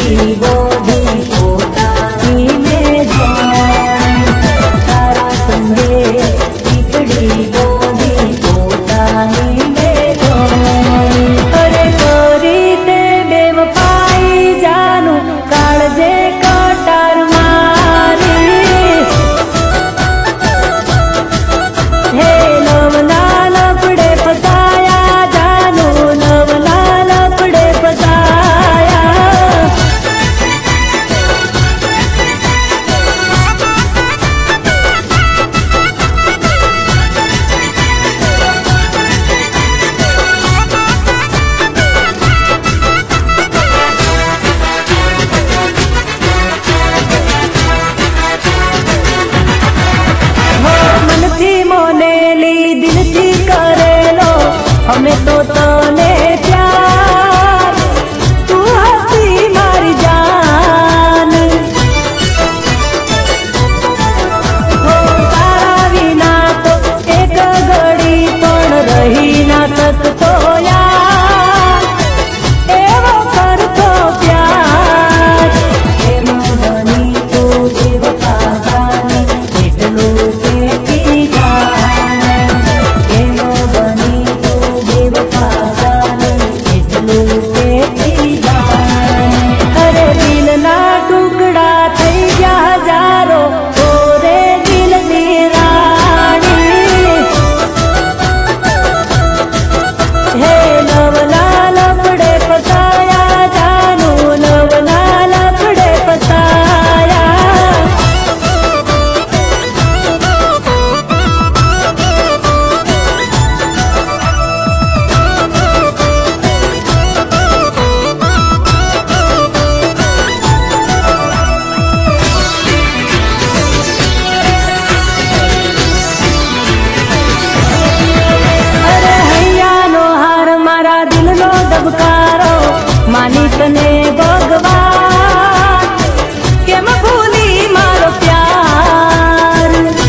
हमें तो तने प्यार तू हसी मारी जान हो तारा विना तो एक घड़ी पण रही ना सकतो यार एवो करतो प्यार एनो बनी तो जीव पासानी એટલું કેતી જાને એનો બની તો જીવ પાસાની એટલું કેતી જાને અરે દિલના ટુકડા થઈ ગયા હજારો ઓરે દિલની રાણી હે નવલા લપડે ફસાયા જાનું નવલા લપડે ફસાયા मानी तने भगवान केम भूली मारो प्यार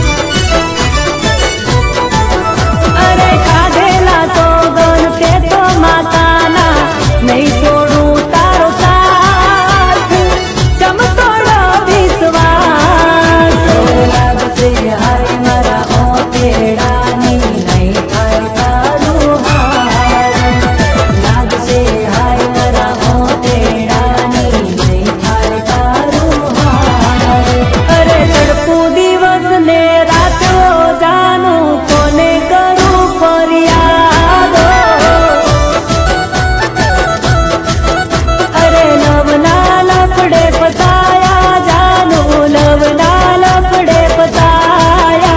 अरे खाधेला सोगन ते तो माताना नहीं छोड़ू तारो साथ चमकोड़ो विश्वास लागसे हाय मारा ओतेड़ानी नहीं थाय तारू हार लागसे हाय अरे तड़पू दिवस ने रात हो जानू कोने करूं फरियाद अरे नवना लफड़े फसाया जानू नवना लफड़े फसाया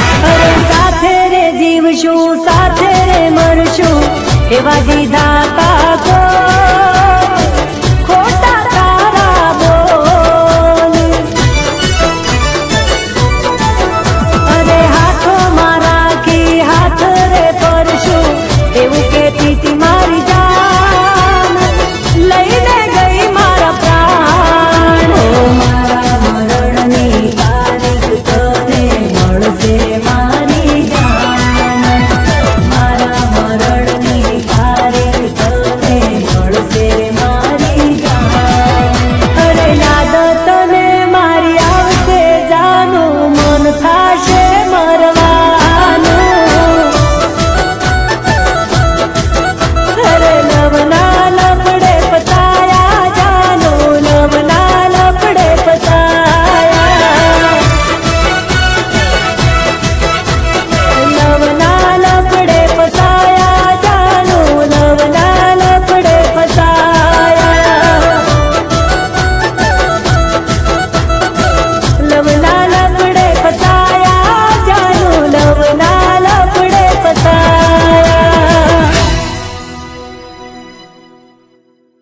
साथे रे जीवशू साथे रे मरशू एवा दीधा